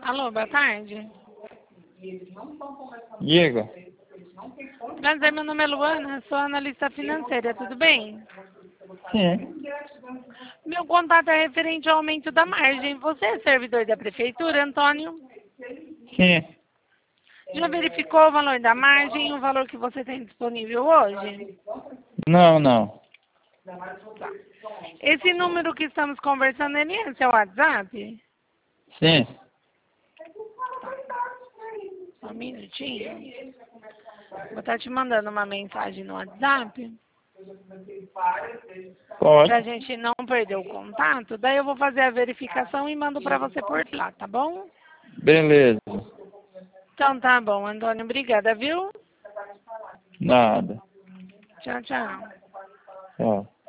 Alô, boa tarde. Diga. Prazer, meu nome é Luana, sou analista financeira, tudo bem? Sim. Meu contato é referente ao aumento da margem. Você é servidor da prefeitura, Antônio? Sim. Já verificou o valor da margem e o valor que você tem disponível hoje? Não. Esse número que estamos conversando, ele é seu WhatsApp? Sim. Só um minutinho. Vou estar te mandando uma mensagem no WhatsApp. Pode. Pra gente não perder o contato. Daí eu vou fazer a verificação e mando pra você por lá, tá bom? Beleza. Então tá bom, Antônio. Obrigada, viu? Nada. Tchau, tchau. Tchau.